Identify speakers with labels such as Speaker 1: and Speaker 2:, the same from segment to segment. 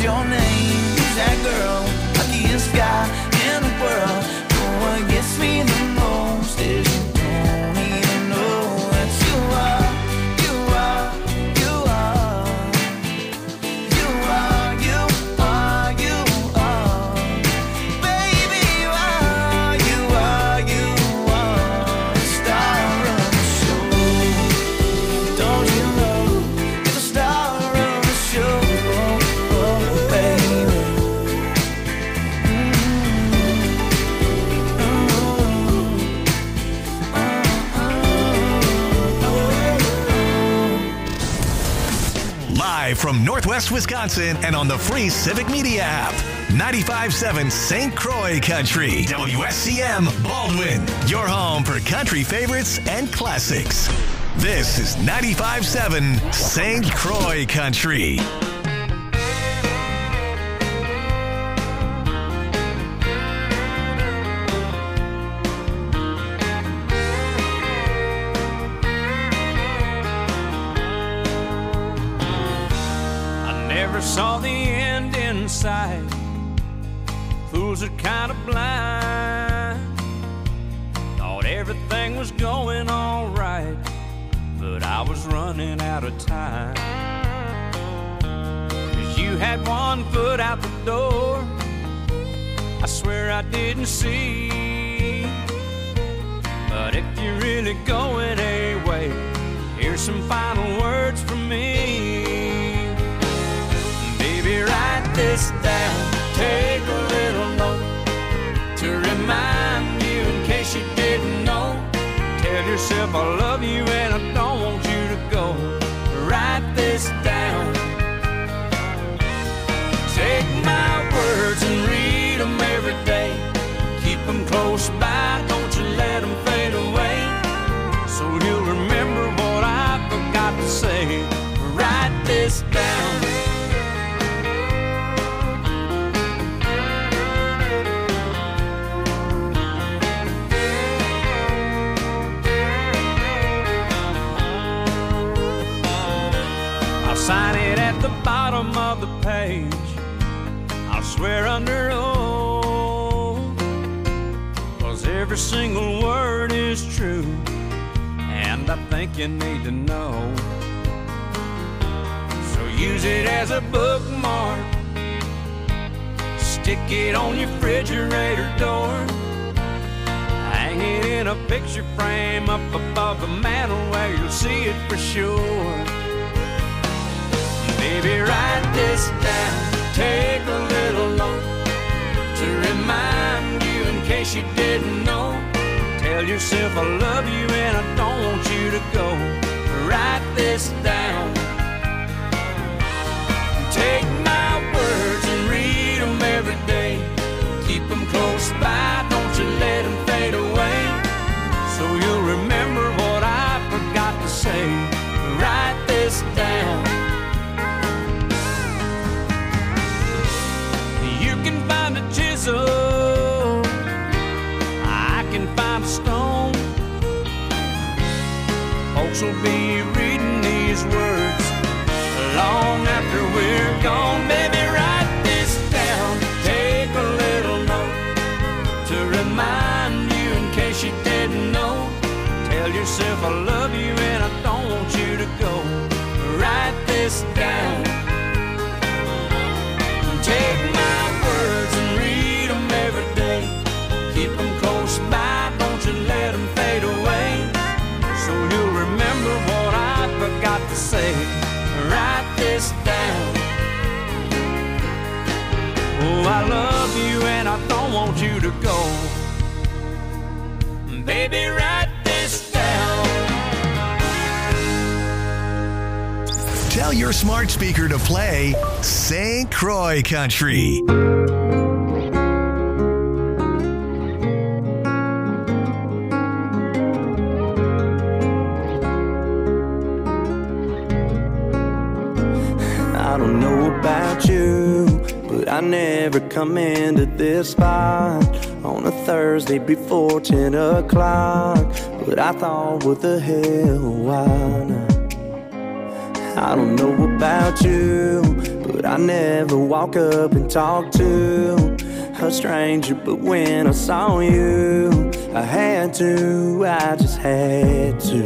Speaker 1: what's your name? Who's that girl? Luckiest guy in the world. But what gets me the most is you don't even know that you are. You are, you are. You are, you are, you are. Baby, you are, you are, you are. The star of the show. Don't you know you're the star of the show? Oh, baby.
Speaker 2: Live from Northwest Wisconsin and on the free Civic Media app. 95.7 St. Croix Country. WSCM Baldwin. Your home for country favorites and classics. This is 95.7 St. Croix Country.
Speaker 3: I never saw the end in sight. Fools are kind of blind. Thought everything was going all right, but I was running out of time. 'Cause you had one foot out the door, I swear I didn't see. But if you're really going away, here's some final words from me. Baby, write this down, take a little note to remind you in case you didn't know. Tell yourself I love you and I don't want you to go. Write this down. Take my words and read them every day. Keep them close by, don't you let them fade away. So you'll remember what I forgot to say. Write this down. I'll sign it at the bottom of the page. I'll swear under oath, 'cause every single word is true, and I think you need to know. So use it as a bookmark, stick it on your refrigerator door, hang it in a picture frame up above the mantle where you'll see it for sure. Baby, write this down, take a little note to remind you in case you didn't know. Tell yourself I love you and I don't want you to go. Write this down. Take my words and read them every day. Keep them close by, don't you let them fade away. So you'll remember what I forgot to say. Write this down. You can find a chisel, I can find a stone. Folks will be reading these words long after we're gone. Baby, write this down, take a little note to remind you in case you didn't know. Tell yourself I love you and I don't want you to go. Write this down. Take my words and read them every day. Keep them close by, don't you let them fade away. So you'll remember what I forgot to say. Write this down. Oh, I love you and I don't want you to go. Baby, write this down.
Speaker 2: Tell your smart speaker to play St. Croix Country.
Speaker 4: I don't know about you, but I never come into this spot on a Thursday before 10 o'clock. But I thought, what the hell, why not? I don't know about you, but but I never walk up and talk to a stranger. But when I saw you, I had to, I just had to.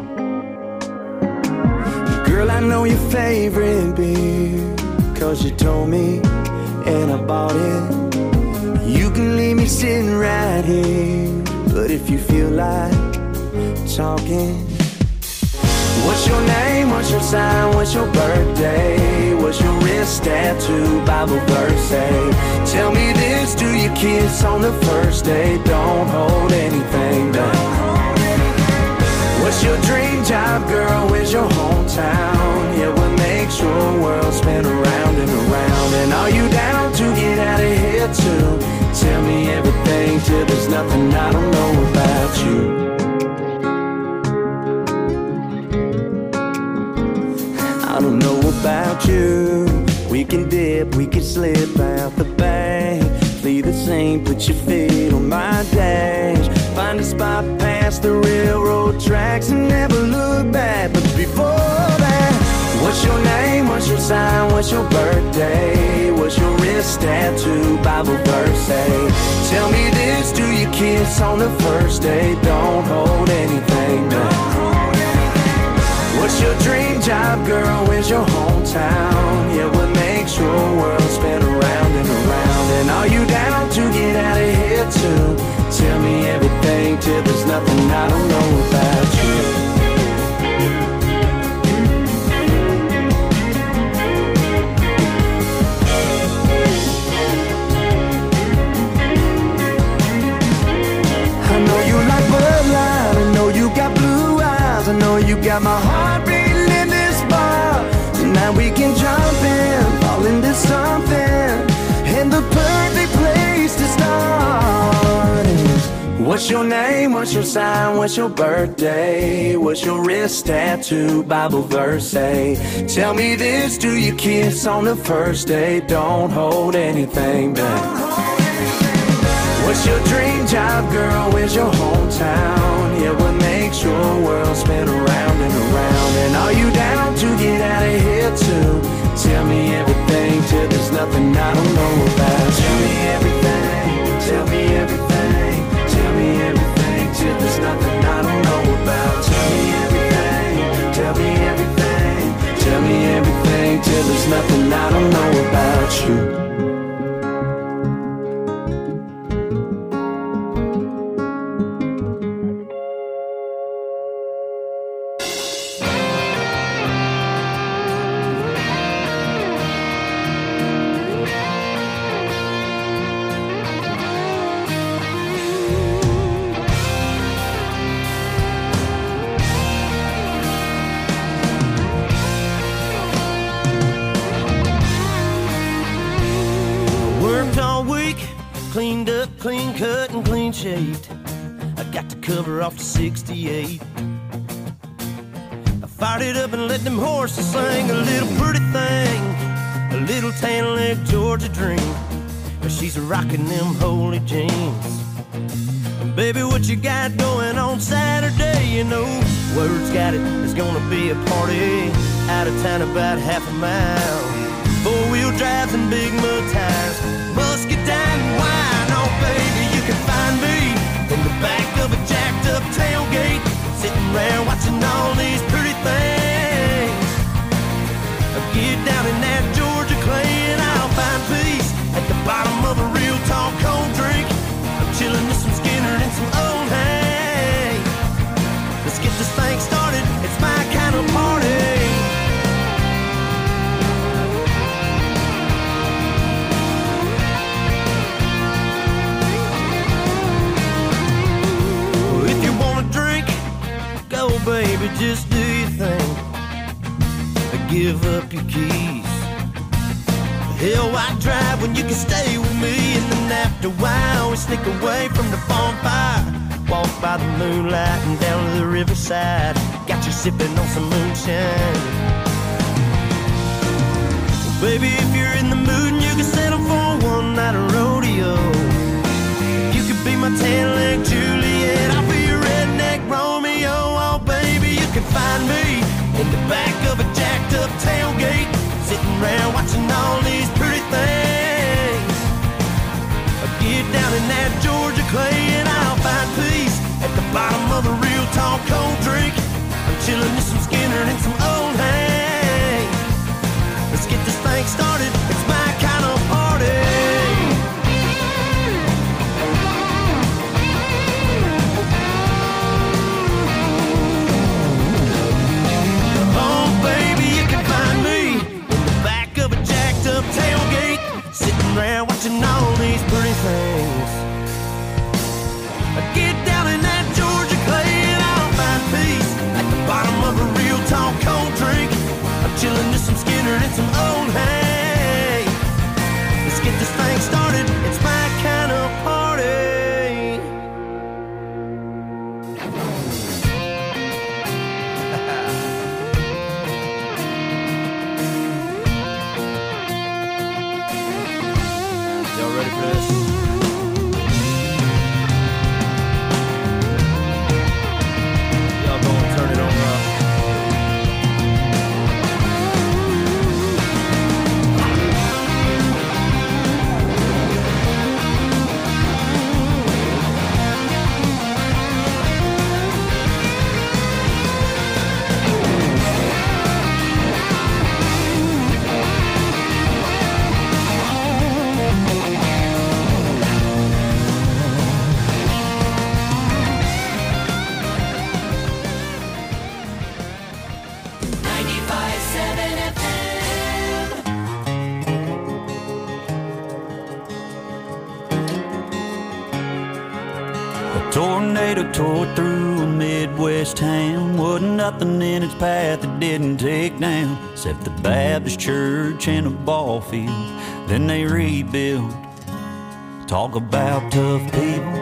Speaker 4: Girl, I know your favorite beer, 'cause you told me and I bought it. You can leave me sitting right here, but if you feel like talking, what's your name, what's your sign, what's your birthday, what's your wrist tattoo, Bible verse say? Tell me this, do you kiss on the first date? Don't hold anything back. What's your dream job, girl, where's your hometown? Yeah, what makes your world spin around and around? And are you down to get out of here too? Tell me everything till there's nothing I don't know about you. I don't know about you. We can dip, we can slip out the bank, leave the scene, put your feet on my dash, find a spot past the railroad tracks and never look back. But before that, what's your name, what's your sign, what's your birthday, what's your wrist tattoo, Bible verse say? Tell me this, do you kiss on the first date? Don't hold anything back. What's your dream job, girl, where's your hometown? Yeah, what makes your world spin around and around? And are you down to get out of here too? Tell me everything till there's nothing I don't know about you. I know you like Bud Light, I know you got blue eyes, I know you got my heart beating in this bar. Tonight we can jump in, fall into something, and the perfect place to start is, what's your name, what's your sign, what's your birthday, what's your wrist tattoo, Bible verse say? Tell me this, do you kiss on the first date? Don't hold anything back. What's your dream job, girl, where's your hometown? Yeah, what makes your world spin around and around? And are you down to get out of here too? Tell me everything till there's nothing I don't know about. Tell me everything, tell me everything, tell me everything till there's nothing I don't know about. Tell me everything, tell me everything, tell me everything till there's nothing I don't know about you.
Speaker 5: Cleaned up, clean cut, and clean shaved. I got the cover off the 68. I fired it up and let them horses sing. A little pretty thing, a little tan leg Georgia dream. But she's rocking them holy jeans. And baby, what you got going on Saturday? You know, word's got it, there's gonna be a party out of town about half a mile. Four-wheel drives and big mud tires, muscadine and wine. Oh baby, you can find me in the back of a jacked up tailgate, sitting around watching all these pretty things. Get down in that Georgia clay and I'll find peace at the bottom of a real tall cold drink. I'm chilling with some Skinner and some old hay. Let's get this thing started, it's my kind of party. Baby, just do your thing. Give up your keys. Hell, why drive when you can stay with me? And then after a while, we sneak away from the bonfire, walk by the moonlight and down to the riverside. Got you sipping on some moonshine. Baby, if you're in the mood and you can settle for one night of rodeo, you could be my tan-leg Juliet, I'll be your redneck Romeo. Oh baby, you can find me in the back of a jacked up tailgate, sitting around watching all these pretty things. I get down in that Georgia clay and I'll find peace at the bottom of a real tall cold drink. I'm chilling with some Skinner and some old hay. Let's get this thing started. It's my kind of party. Oh, baby, you can find me in the back of a jacked up tailgate, sitting around watching all these pretty things. I get down in that Georgia clay and I'll find peace at the bottom of a real tall cold drink. I'm chilling with some Skinner and some old hay. Let's get this thing started. It's my kind of party. Y'all ready for this? Y'all gonna turn it on up. Tornado tore through a Midwest town. Wasn't nothing in its path it didn't take down, except the Baptist church and a ball field. Then they rebuilt. Talk about tough people.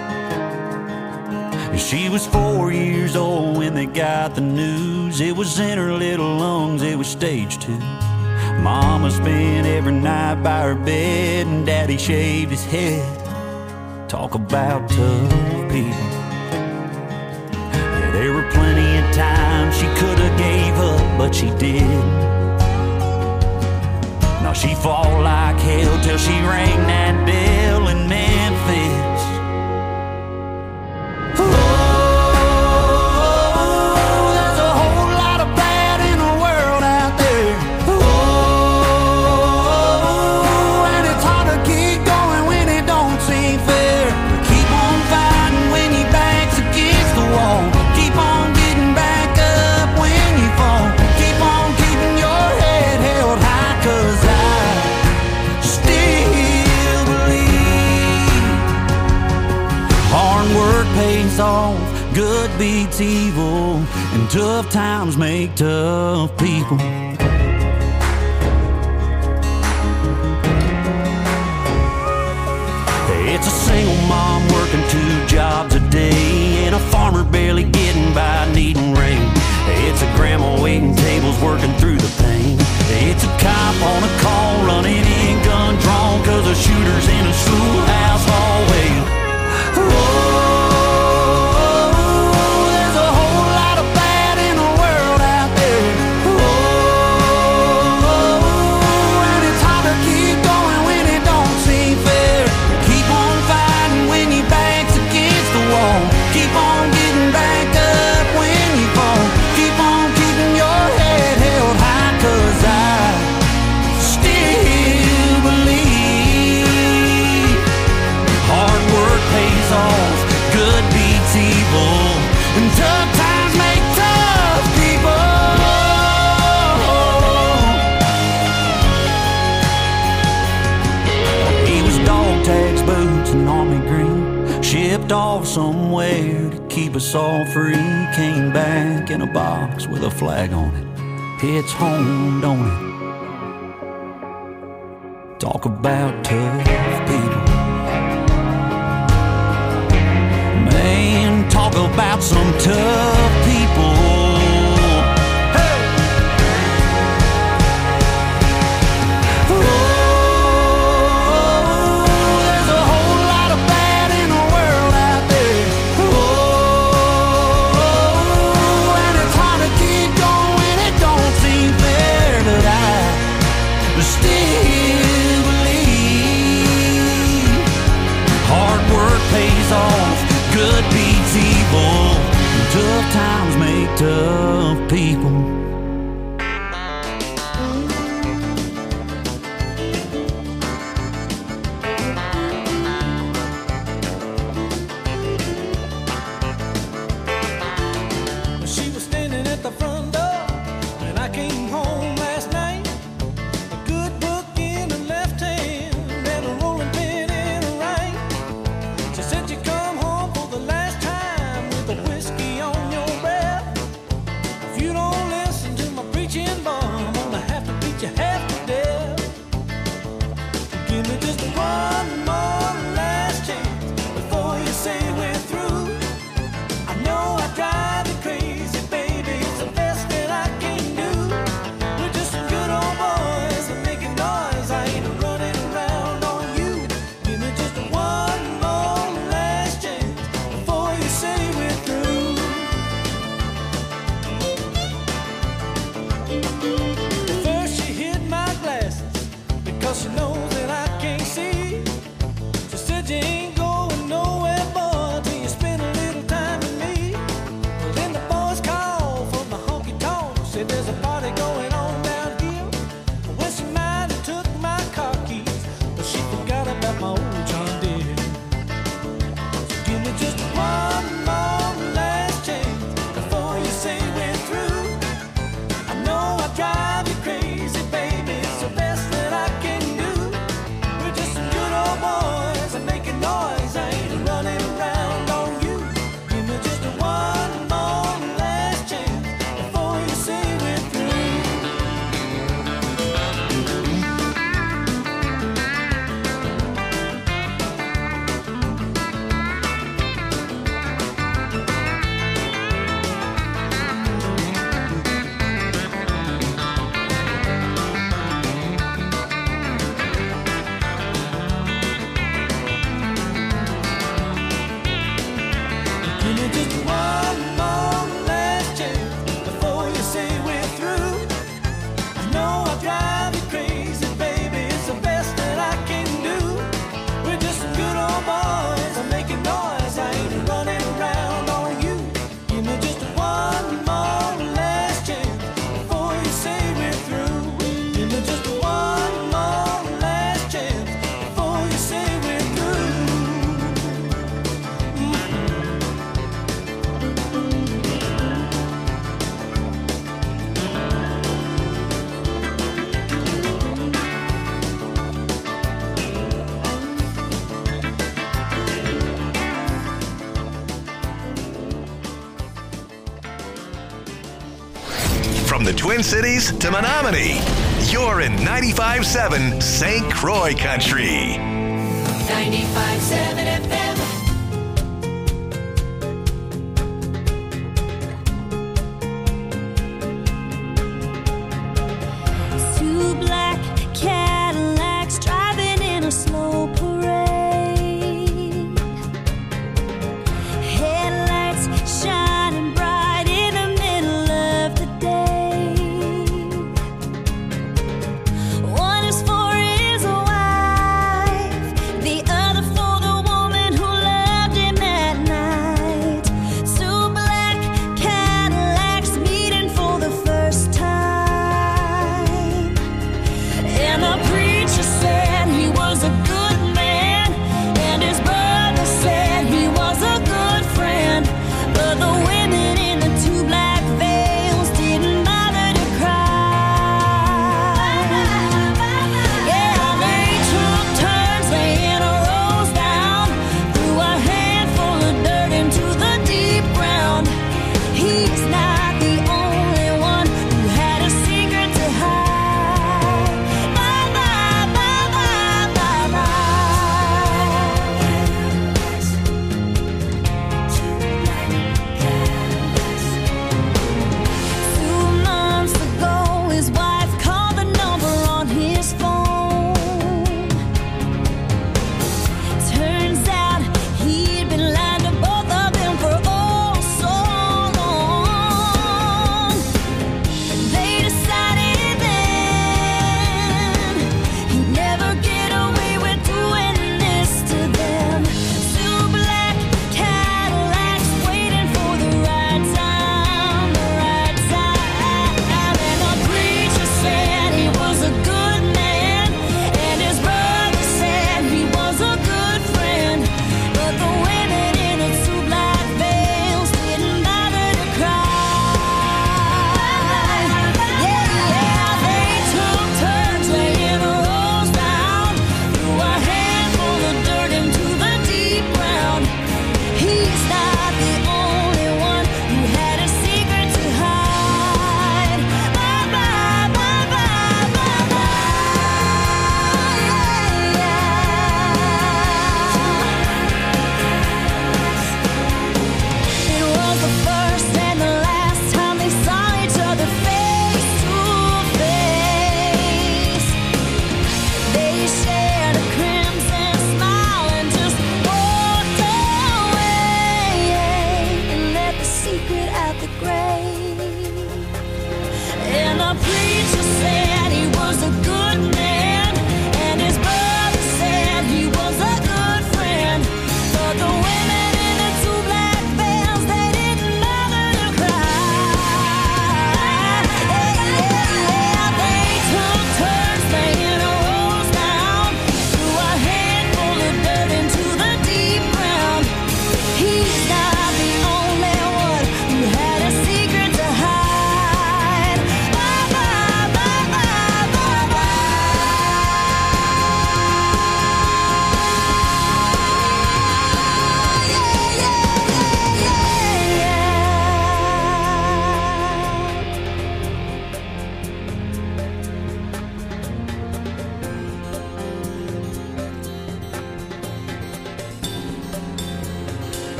Speaker 5: She was 4 years old when they got the news. It was in her little lungs, it was stage 2. Mama spent every night by her bed and Daddy shaved his head. Talk about tough people. Yeah, there were plenty of times she could have gave up, but she didn't. Now she fought like hell till she rang that bell in Memphis. Oh, there's a whole lot of bad in the world out there. Oh, and it's hard to keep going when it don't seem fair. Keep on fighting when your back's against the wall. Keep on getting back up when you fall. Keep on keeping your head held high, 'cause I still believe hard work pays off, good beats evil, and tough times make tough people. It's a single mom working 2 jobs a day, and a farmer barely getting by needing rain. It's a grandma waiting tables working through the pain. It's a cop on a call running in gun drawn, 'cause a shooter's in a schoolhouse hallway. Oh, there's a whole lot of bad in the world out there. Oh, and it's hard to keep going when it don't seem fair. Keep on fighting when your back's against the wall. Keep on getting back up when you fall. Keep on keeping your head held high, 'cause I still believe hard work pays off, good beats evil, and tough times make tough people. He was dog tags, boots, and army green, shipped off somewhere to keep us all free. Came back in a box with a flag on it. It's home, don't it? Talk about tough people. Man, talk about some tough people. Hey! Oh, there's a whole lot of bad in the world out there. Oh, and it's hard to keep going when it don't seem fair, but I
Speaker 3: still believe hard work pays off, good beats evil, tough times make tough people. She was standing at the front door when I came home last night. A good book in her left hand and a rolling pin in her right. She said you come home for the last time with a whiskey on your breath. If you don't listen to my preaching, boy, I'm gonna have to beat you half to death. Give me just one more last chance before you say we're through. I know I drive you crazy, baby, it's the best that I can do. We're just some good old boys and making noise, I ain't running around on you. Give me just one more last chance before you say we're through. First she hid my glasses because she knows that I can't see. She said you ain't going nowhere, boy, till you spend a little time with me. Well, then the boys called from the honky tonk, said there's a party going on down here. Well, she might have took my car keys, but she forgot about my old John Deere. So give me just one more last chance before you say we're through. I know I drive you crazy, baby, it's the best that I can do. We're just some good old boys and making noise, I ain't running around on you. Give me just one more last chance before you say we're through. Give me just one more last chance before you say we're through. I know I drive you crazy, baby, it's the best that I can do. We're just some good old boys, I'm making noise, I ain't running around on you. Give me just one more last chance before you say we're through. Give me just one more last chance before you say we're through.
Speaker 2: From the Twin Cities to Menominee, you're in 95.7 St. Croix Country.
Speaker 6: 95.7 FM.
Speaker 7: Two black Cadillacs driving in a slow parade. Headlights shining bright in the middle of the day. One is for his wife, the other for the woman who loves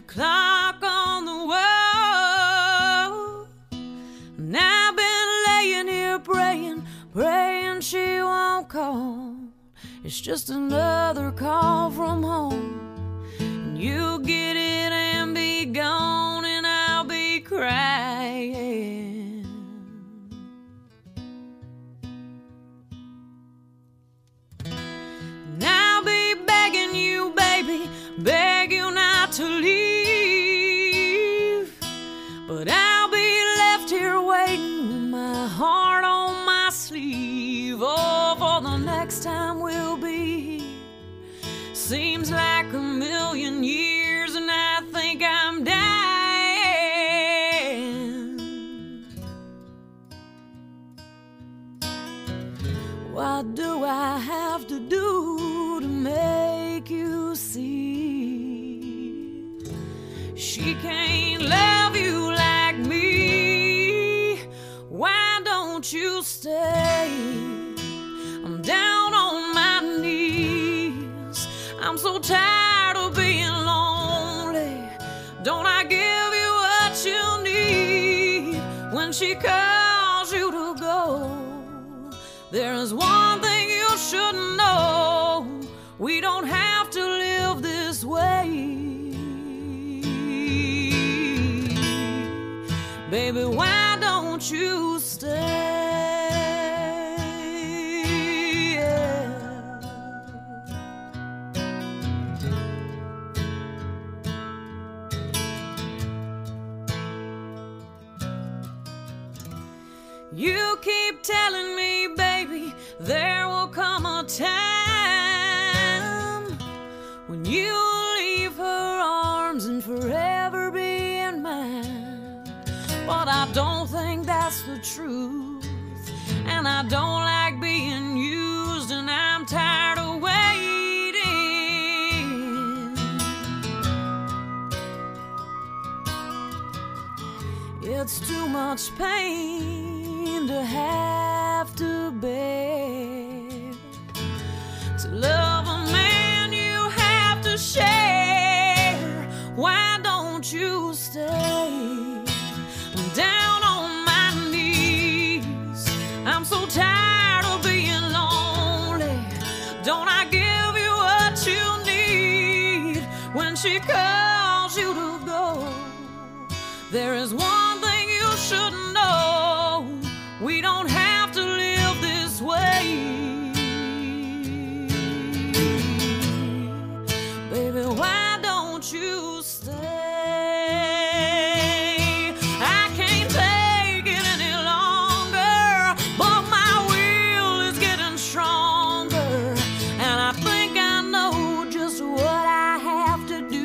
Speaker 6: clock on the wall. And I've been laying here praying she won't call. It's just another call from home. And you'll get it and be gone, and I'll be crying. And I'll be begging you, baby, beg you not to leave. But I'll be left here waiting with my heart on my sleeve. Oh, for the next time we'll be here. Seems like a million years, and I think I'm dying. What do I have to do to make you see? She can't love you like me. Why don't you stay? I'm down on my knees. I'm so tired of being lonely. Don't I give you what you need when she calls you to go? There's one thing you should know. We don't have to live this way. Baby, why don't you stay? You keep telling me, baby, there will come a time when you'll leave her arms and forever be in mine. But I don't think that's the truth, and I don't like being used, and I'm tired of waiting. It's too much pain to have to bear. To love a man you have to share. Why don't you stay? I'm down on my knees. I'm so tired of being lonely. Don't I give you what you need when she calls you to go? There is one thing you should know. We don't have to live this way. Baby, why don't you stay? I can't take it any longer, but my will is getting stronger, and I think I know just what I have to do.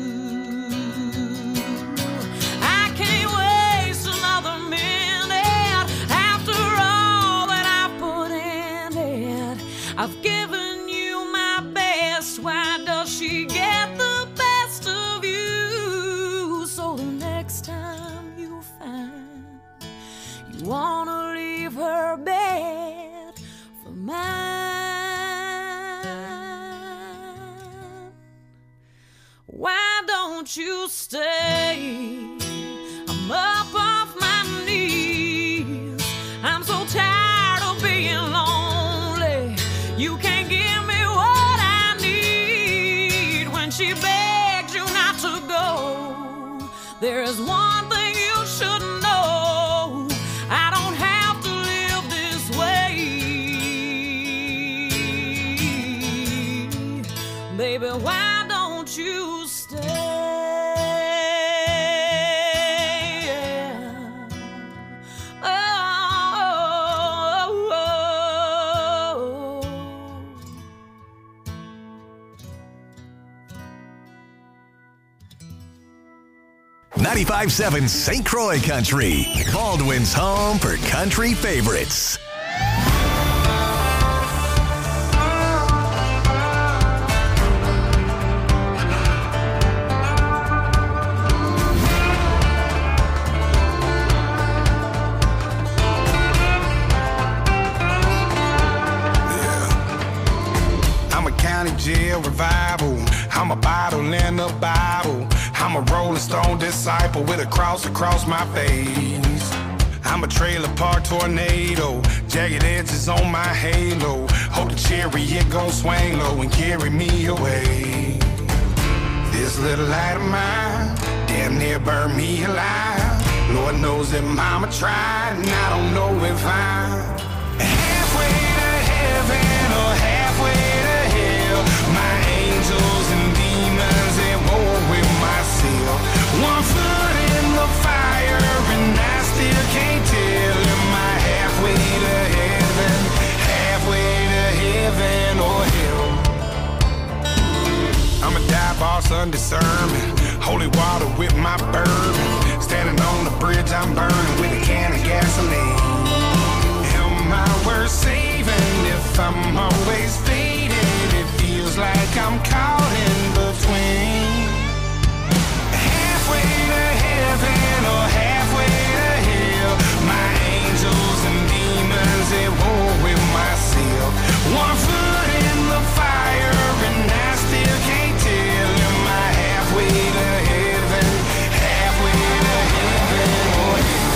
Speaker 6: I can't waste another minute after all that I've put in it. I've given you my best. Why does she get the best of you? So the next time you find you wanna leave her bed for mine, why don't you stay? I'm up off my knees. I'm so tired of being lonely. You can't give me what I need when she begs you not to go. There is one thing you should know. I don't have to live this way. Baby, why don't you stay? Oh.
Speaker 2: 95.7 St. Croix Country, Baldwin's home for country favorites.
Speaker 8: I'm a County Jail revival. I'm a bottle and a Bible. I'm a Rolling Stone disciple with a cross across my face. I'm a trailer park tornado, jagged edges on my halo. Hope the chariot gon' swing low and carry me away. This little light of mine damn near burned me alive. Lord knows that mama tried, and I don't know if I'm halfway to heaven or halfway to hell. My angels and demons at war with myself. One foot in the fire and I still can't tell. Am I halfway to heaven, halfway to heaven or hell? I'm a dive boss under sermon, holy water with my bourbon. Standing on the bridge I'm burning with a can of gasoline. Am I worth saving if I'm always fading? It feels like I'm caught in between. Halfway to heaven or halfway to hell. My angels and demons at war with myself. One foot in the fire and I still can't tell. Am I halfway to heaven, halfway to heaven or hell?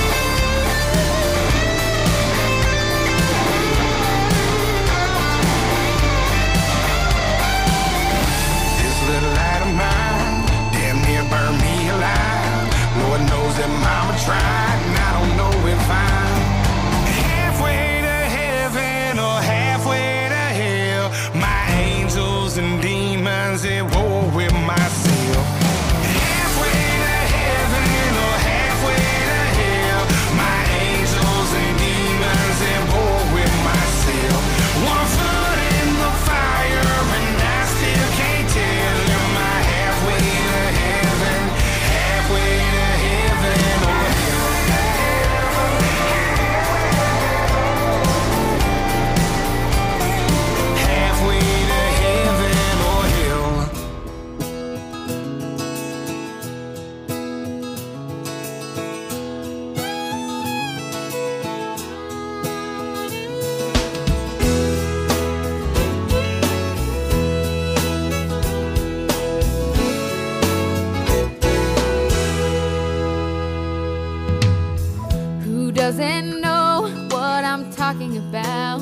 Speaker 8: This little light of mine damn near burned me alive. Lord knows that mama tried, and I don't know if I'm halfway to heaven or halfway to hell. My angels and demons at war with myself. Halfway to heaven or halfway to hell. My angels and demons at war with myself. One foot in the fire and I still can't tell. Am I halfway to heaven, halfway to heaven or hell? Halfway to heaven or hell.
Speaker 6: Who doesn't know what I'm talking about?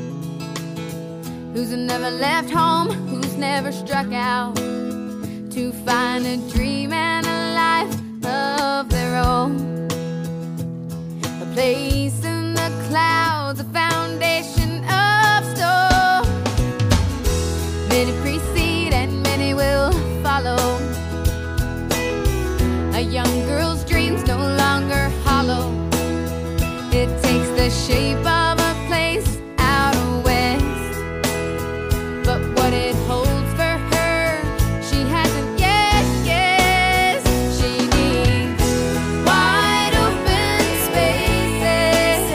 Speaker 6: Who's never left home? Who's never struck out to find a dream and a life of their own? A place in the clouds, a foundation of stone. Many precede and many will follow. A young girl's dreams no longer hollow. It takes the shape of a place out west. But what it holds for her, she hasn't yet guessed. She needs wide open spaces,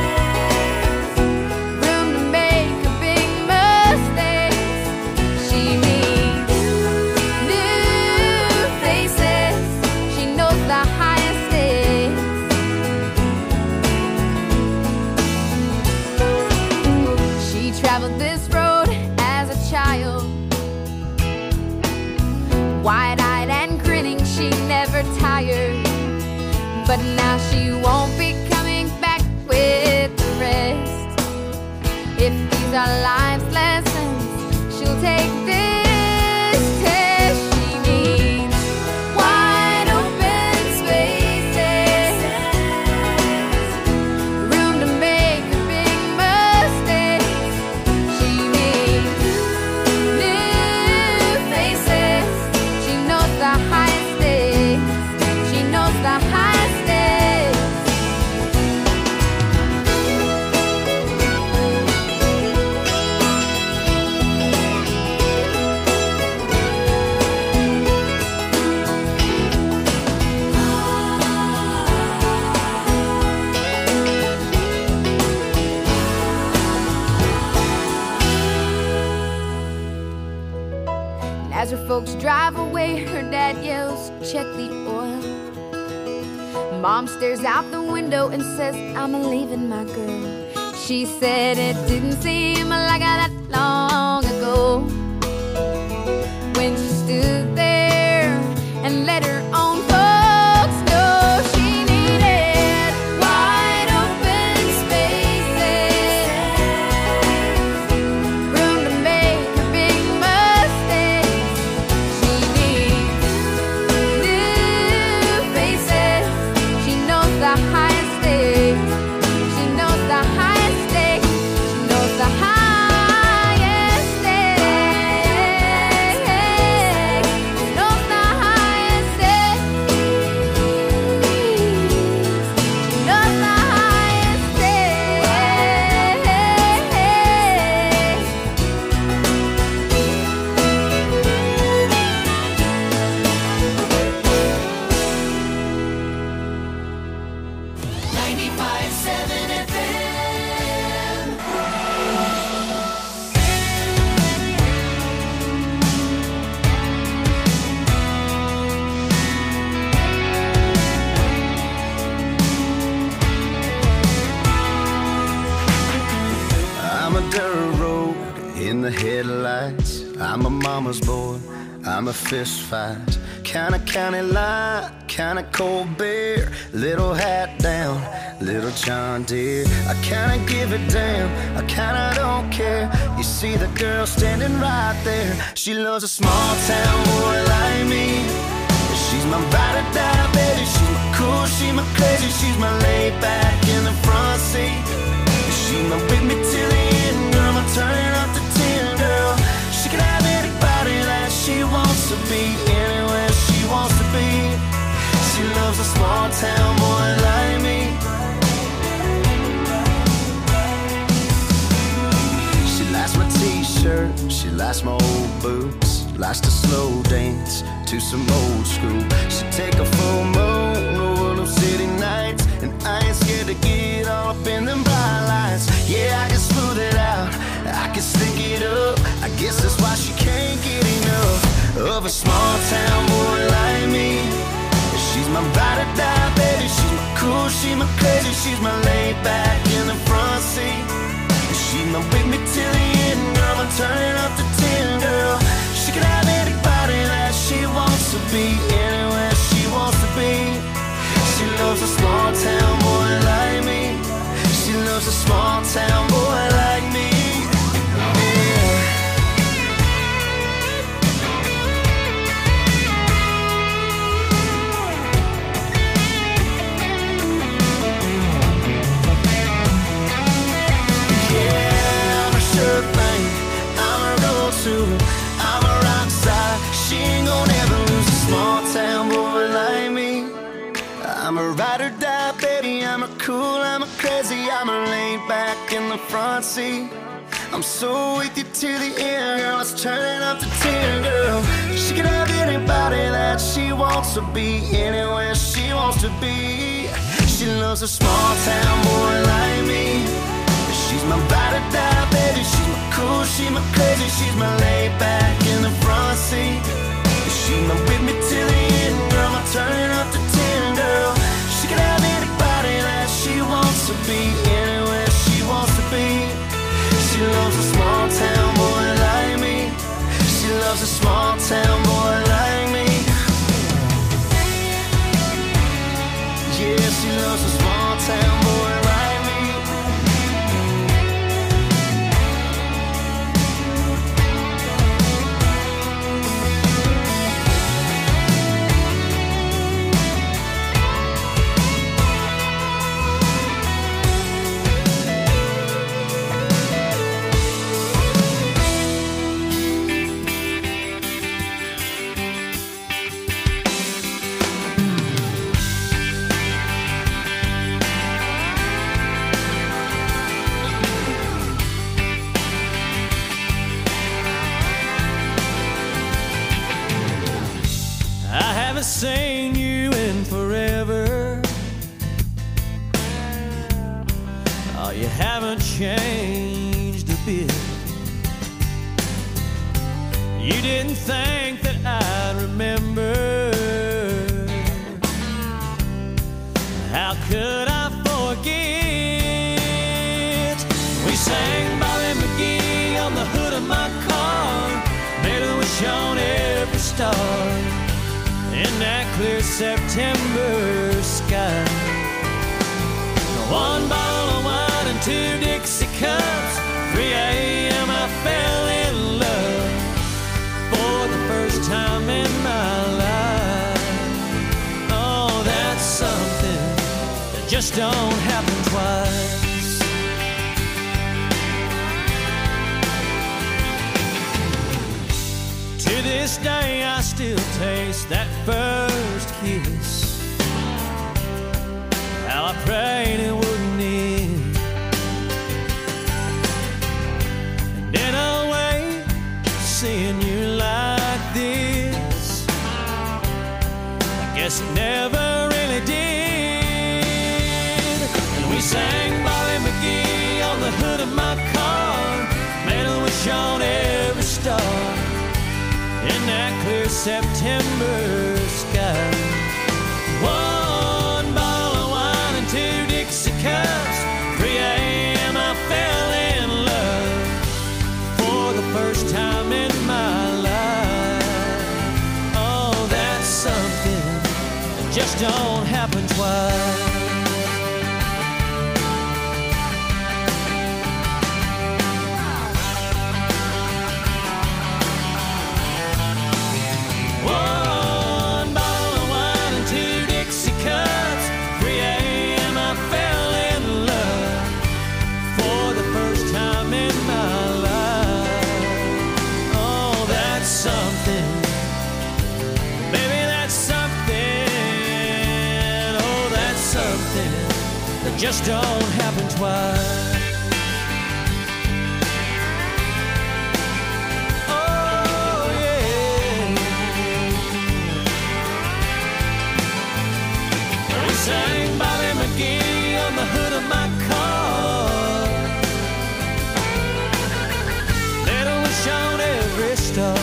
Speaker 6: room to make her big mistakes. She needs new faces. She knows the highest stakes. She traveled this road as a child, wide-eyed and grinning, she never tired. But now she won't be coming back with the rest. If these are life's lessons, she'll take this test. She needs wide open spaces, room to make her big mistakes. She needs new faces. She knows the highest stakes. She knows the highest stakes. As her folks drive away, her dad yells, "Check the oil." Mom stares out the window and says, "I'm leaving my girl." She said it didn't seem like that long ago.
Speaker 4: lights. I'm a mama's boy, I'm a fist fight. Kinda county line, kinda cold beer. Little hat down, little John Deere. I kinda give a damn, I kinda don't care. You see the girl standing right there. She loves a small town boy like me. She's my ride or die, baby. She's my cool, she's my crazy. She's my laid back in the front seat. She's my with me till the end, girl. I'm turning up the 10, girl. She can have anybody that she wants to be, anywhere she wants to be. She loves a small town boy like me. She likes my t-shirt, she likes my old boots. Likes to slow dance to some old school. She take a full moon over them city nights, and I ain't scared to get all up in them bright lights. Yeah, I can smooth it out, I can stick it up. I guess that's why she can't get enough of a small town boy like me. She's my ride or die, baby. She's my cool, she's my crazy. She's my laid back in the front seat. She's my with me till the end, girl. I'm turning up the 10, girl. She can have anybody that she wants to be, anywhere she wants to be. She loves a small town boy like me. She loves a small town boy like me. Yeah, I'm a sure thing, I'm a go-to, I'm a rock star. She ain't gonna ever lose a small town boy like me. I'm a ride or die, baby. I'm a cool, I'm a crazy. I'm a laid back in the front seat. I'm so with you till the end, girl. It's turning up the 10, girl. She can have anybody that she wants to be, anywhere she wants to be. She loves a small town boy like me. She's my ride or die, baby. She's my cool, she's my crazy. She's my laid back in the front seat. She's my with me till the end, girl. I'm turning up the 10, girl. She can have anybody that she wants to be, anywhere she wants to be. She loves a small town boy like me. She loves a small town boy like me. Yeah, she loves a small town boy like me.
Speaker 3: Seen you in forever. Oh, you haven't changed a bit. You didn't think that I'd remember. How could I forget? We sang Bobby McGee on the hood of my car, made a wish on every star. In that clear September sky, one bottle of wine and 2 Dixie cups. 3 a.m. I fell in love for the first time in my life. Oh, that's something that just don't happen twice. To this day I still taste that first kiss. How I prayed it wouldn't end. And in a way, seeing you like this, I guess it never really did. And we sang Bobby McGee on the hood of my car, made a wish on every star. In that clear September sky, 1 bottle of wine and 2 Dixie cups. 3 a.m. I fell in love for the first time
Speaker 5: just don't happen twice. One bottle of wine and 2 Dixie cups. 3 a.m. I fell in love for the first time in my life. Oh, that's something. Baby, that's something. Oh, that's something that just don't happen twice. Sang Bobby McGee on the hood of my car. Little wish on every star.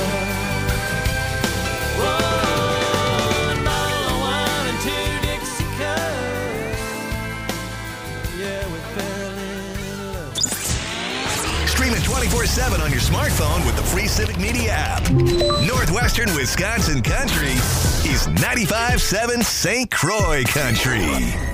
Speaker 5: One bottle of wine and 2 Dixie cups. Yeah, we fell in love.
Speaker 2: Stream it 24/7 on your smartphone with the free Civic Media app. Northwestern Wisconsin Country is 95.7 St. Croix Country.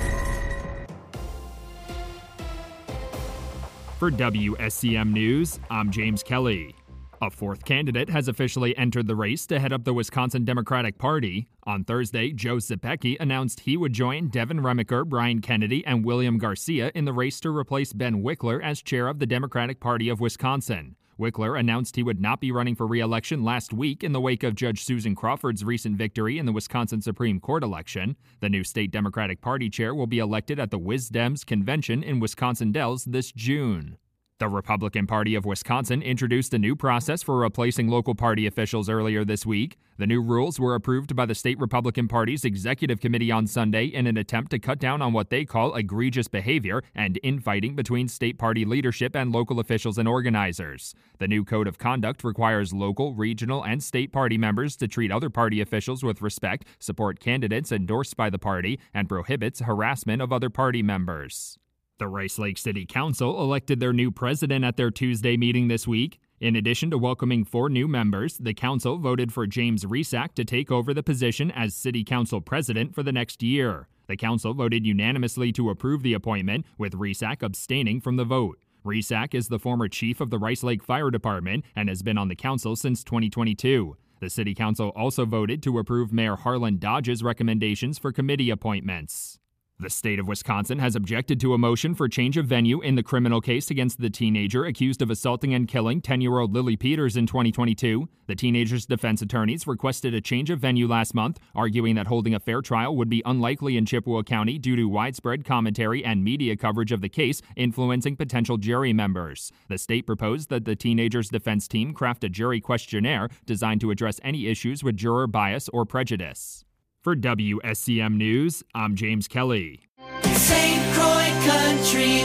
Speaker 9: For WSCM News, I'm James Kelly. A fourth candidate has officially entered the race to head up the Wisconsin Democratic Party. On Thursday, Joe Zepecki announced he would join Devin Remiker, Brian Kennedy, and William Garcia in the race to replace Ben Wickler as chair of the Democratic Party of Wisconsin. Wickler announced he would not be running for re-election last week in the wake of Judge Susan Crawford's recent victory in the Wisconsin Supreme Court election. The new state Democratic Party chair will be elected at the WisDems convention in Wisconsin Dells this June. The Republican Party of Wisconsin introduced a new process for replacing local party officials earlier this week. The new rules were approved by the state Republican Party's Executive Committee on Sunday in an attempt to cut down on what they call egregious behavior and infighting between state party leadership and local officials and organizers. The new code of conduct requires local, regional, and state party members to treat other party officials with respect, support candidates endorsed by the party, and prohibits harassment of other party members. The Rice Lake City Council elected their new president at their Tuesday meeting this week. In addition to welcoming 4 new members, the council voted for James Resack to take over the position as city council president for the next year. The council voted unanimously to approve the appointment, with Resack abstaining from the vote. Resack is the former chief of the Rice Lake Fire Department and has been on the council since 2022. The city council also voted to approve Mayor Harlan Dodge's recommendations for committee appointments. The state of Wisconsin has objected to a motion for change of venue in the criminal case against the teenager accused of assaulting and killing 10-year-old Lily Peters in 2022. The teenager's defense attorneys requested a change of venue last month, arguing that holding a fair trial would be unlikely in Chippewa County due to widespread commentary and media coverage of the case influencing potential jury members. The state proposed that the teenager's defense team craft a jury questionnaire designed to address any issues with juror bias or prejudice. For WSCM News, I'm James Kelly.
Speaker 1: St. Croix Country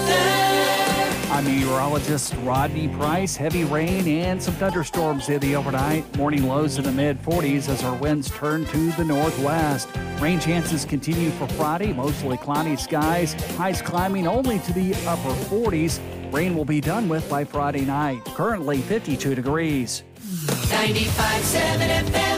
Speaker 1: weather.
Speaker 10: I'm meteorologist Rodney Price. Heavy rain and some thunderstorms in the overnight. Morning lows in the mid-40s as our winds turn to the northwest. Rain chances continue for Friday. Mostly cloudy skies. Highs climbing only to the upper 40s. Rain will be done with by Friday night. Currently 52 degrees.
Speaker 1: 95.7 FM.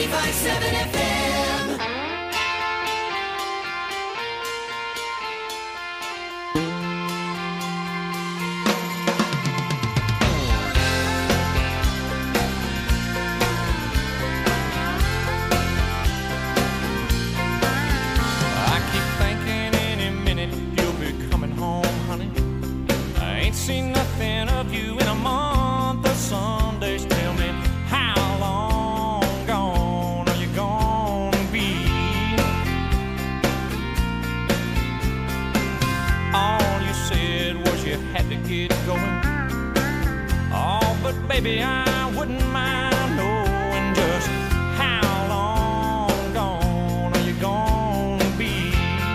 Speaker 11: 95.7 FM.
Speaker 3: I keep thinking any minute you'll be coming home, honey. I ain't seen nothing of you in a month of Sundays. Tell me, how long gone are you gonna be? All you said was you had to get going. Oh, but baby, I wouldn't mind knowing just how long gone are you gonna be?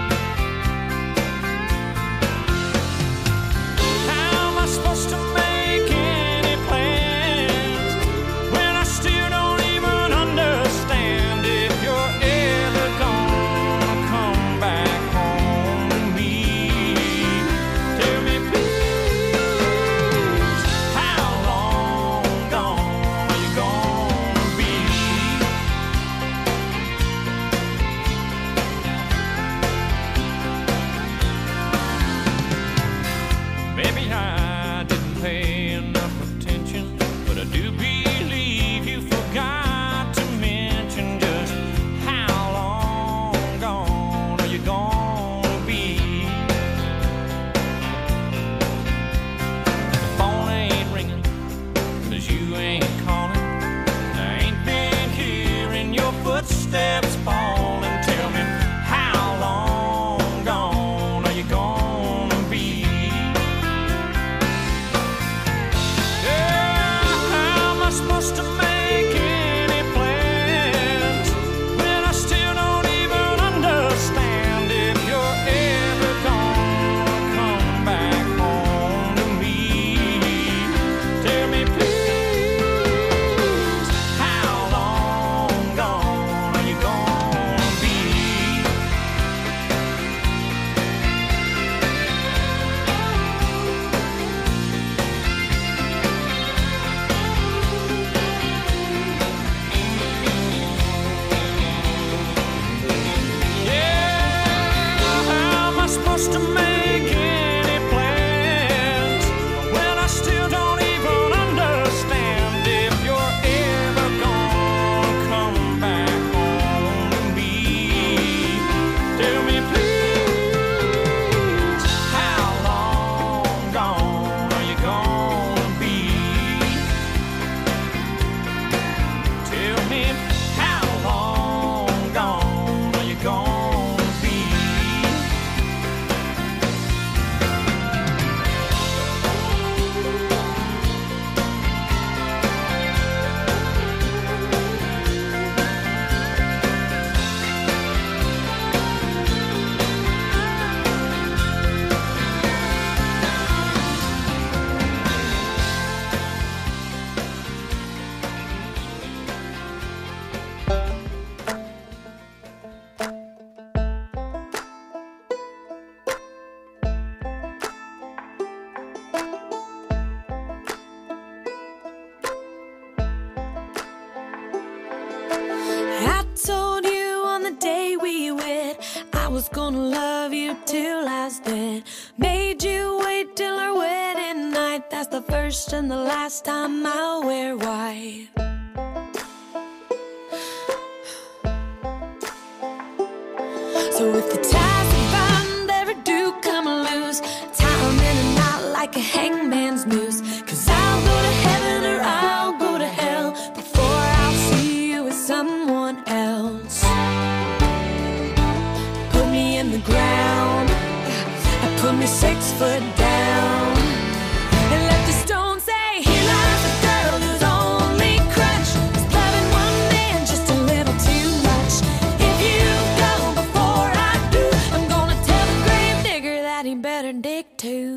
Speaker 3: How am I supposed to make any plans when I still don't even understand if you're ever gonna come back home to me? Tell me please, how long gone are you gonna be? Maybe I didn't pay enough attention, but I do believe you forgot to mention just how long gone are you gonna be? The phone ain't ringing, 'cause you ain't calling. I ain't been hearing your footsteps falling. Tell me, how long gone are you gonna be? Yeah, how am I supposed to make any plans when I still don't even understand if you're ever gonna come back home to me? Tell me please, how long gone are you gonna be? Yeah, how am I supposed to make any plans when I still don't even understand if you're ever gonna come back home to me? Tell me please, how long gone are you gonna be? Tell me, how long gone are you gonna be?
Speaker 6: I told you on the day we wed I was gonna love you till I was dead. Made you wait till our wedding night. That's the first and the last time I'll wear white. So if the ties of bond ever do come loose, tie 'em in a knot like a hangman's noose. 'Cause I'll go to heaven or I'll go to hell before I'll see you with someone else. Put me in the ground, put me 6 foot down, and let the stone say, here lies a girl whose only crutch is loving one man just a little too much. If you go before I do, I'm gonna tell the grave digger that he better dig too.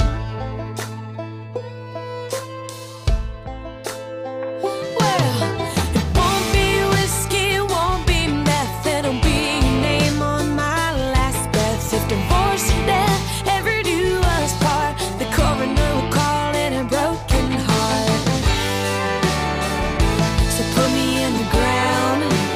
Speaker 6: Well, it won't be whiskey, it won't be meth, it'll be your name on my last breath. If divorce and death ever do us part, the coroner will call it a broken heart. So put me in the ground,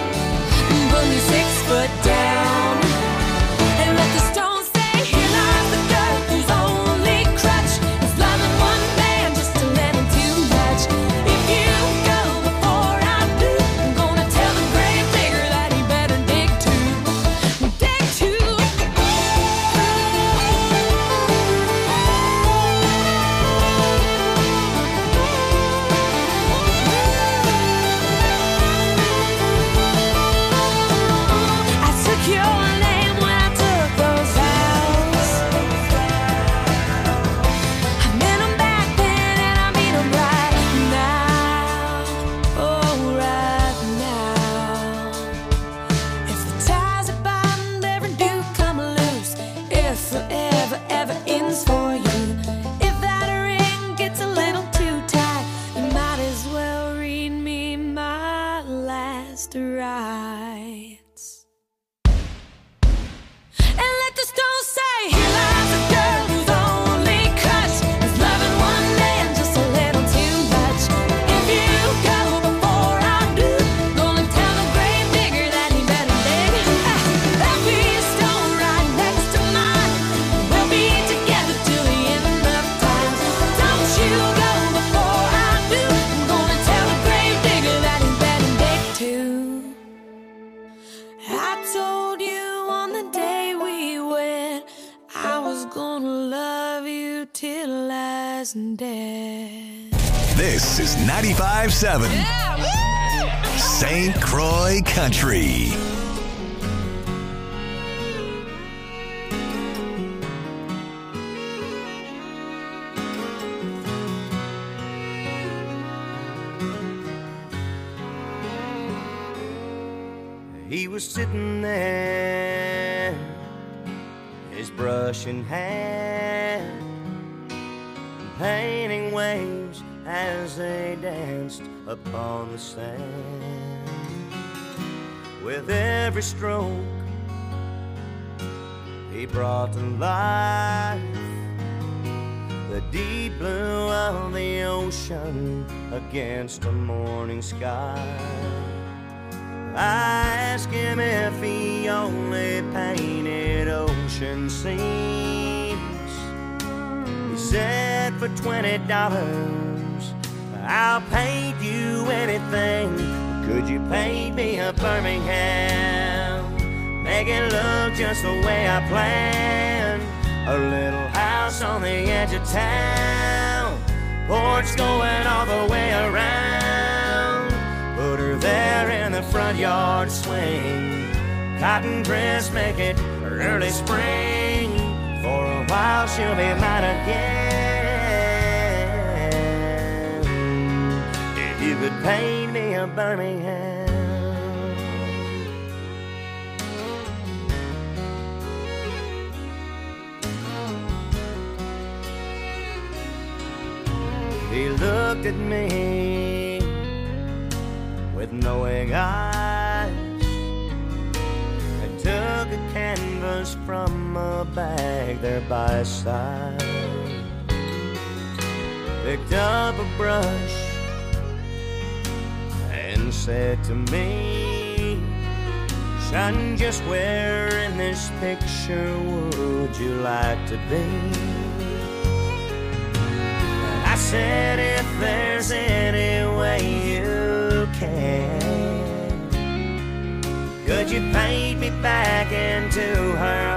Speaker 6: gonna love you till last dead.
Speaker 2: This is 95.7 St. Croix Country.
Speaker 5: He was sitting there, his brush in hand, painting waves as they danced upon the sand. With every stroke, he brought to life the deep blue of the ocean against a morning sky. I asked him if he only painted ocean scenes. He said for $20 I'll paint you anything. Could you paint me a Birmingham? Make it look just the way I planned. A little house on the edge of town, porch going all the way around. Put her there in the front yard swing, cotton dress, make it early spring. For a while she'll be mine again. If you could paint me a Birmingham. He looked at me with knowing eyes and took a canvas from a bag there by his side. Picked up a brush and said to me, "Son, just where in this picture would you like to be?" I said, "If there's any way you can, could you paint me back into her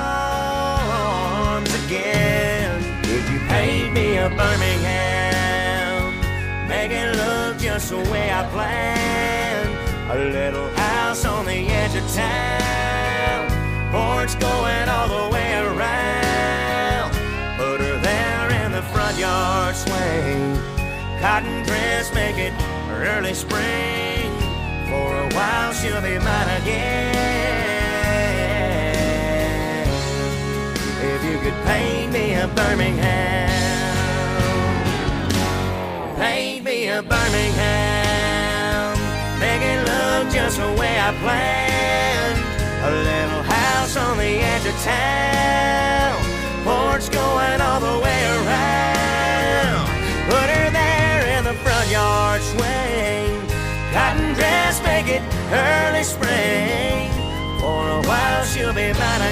Speaker 5: arms again? Could you paint me a Birmingham? Make it look just the way I planned. A little house on the edge of town, porch going all the way around. Put her there in the front yard swing, cotton dress, make it early spring. For a while she'll be mine again. If you could paint me a Birmingham, paint me a Birmingham. Make it look just the way I planned. A little house on the edge of town, porch going all the way around. Put her there in the front yard swing, cotton dress, make it early spring. For a while she'll be mine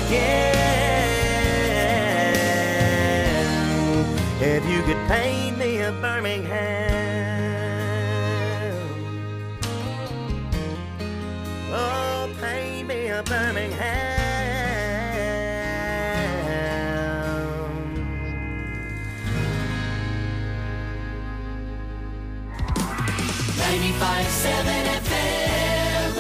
Speaker 5: again. If you could paint me a Birmingham, oh, paint me a Birmingham.
Speaker 11: 95.7 FM.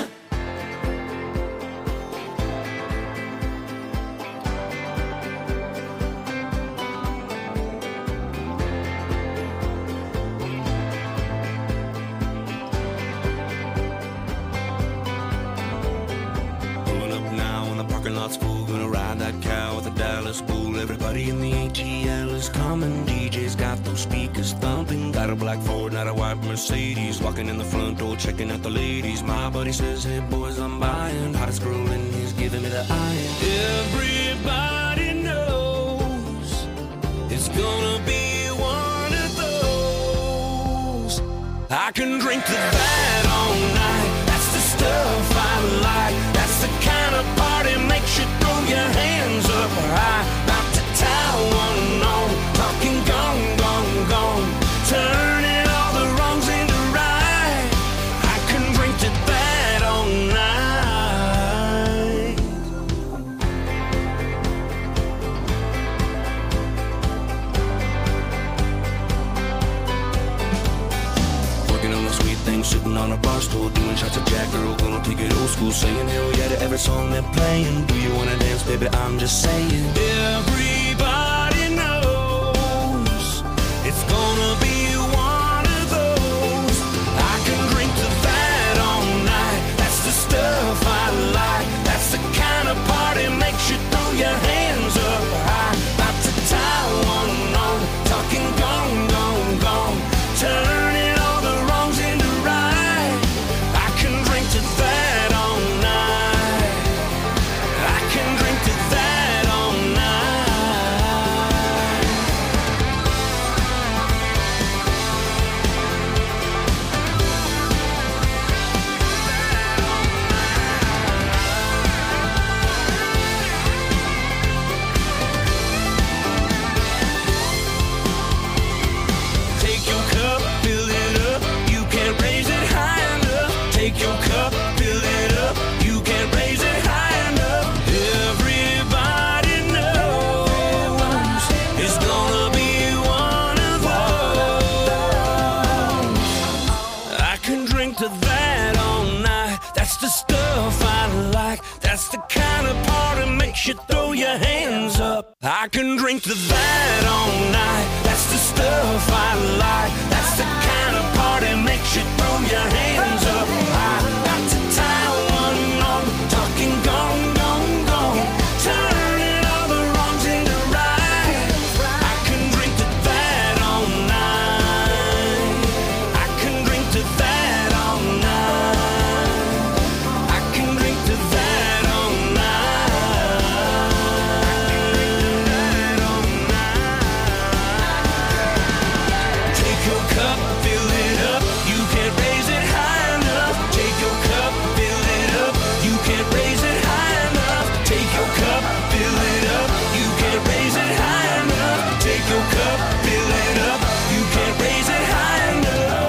Speaker 12: Pulling up now in the parking lot's full, gonna ride that cow with a Dallas bull. Everybody in the ATL is coming. DJ's got those speakers thumping. Got a black Ford, not a white Mercedes. Walking in the front door, checking out the ladies. My buddy says, "Hey boys, I'm buying." Hottest girl in, he's giving me the iron. Everybody knows it's gonna be one of those. I can drink to that all night. That's the stuff I like. That's the kind of party makes you throw your hands up high. Out to town, no, talking gone, gone, gone. Turning all the wrongs into right. I can drink to that all night. on a bar stool, doing shots of Jack, girl, gonna take it old school, saying hell yeah to every song they're playing. Do you wanna dance, baby? I'm just saying. Everybody knows it's gonna be one of those. I can drink to that all night. That's the stuff I like. That's the kind of party makes you throw your hands up high. About to tie one on, talking gone, gone, gone, turning all the wrongs into right. I can drink to that all night. I can drink to that all night. Take your cup, fill it up. You can't raise it high enough. Take your cup, fill it up. You can't raise it high enough. Everybody knows it's gonna be one of those. I can drink to that all night. That's the stuff I like. That's the kind of party makes you throw your hands up. I can drink to that all night. That's the stuff I like. That's the kind of party makes you throw your hands up. I got to tie one on, talking gone, gone, gone, turning all the wrongs into right. I can drink to that all night. I can drink to that all night. I can drink to that all night. Take your cup, fill it up. You can't raise it high enough. Take your cup, fill it up. You can't raise it high enough. Take your cup, fill it up. You can't raise it high enough. Take your cup, fill it up. You can't raise it high enough.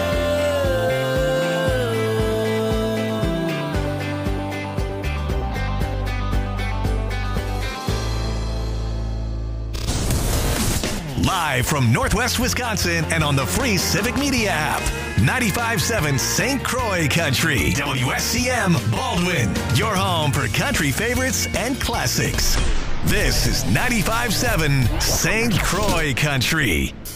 Speaker 2: Live from Northwest Wisconsin and on the free Civic Media app. 95.7 St. Croix Country. WSCM Baldwin. Your home for country favorites and classics. This is 95.7 St. Croix Country.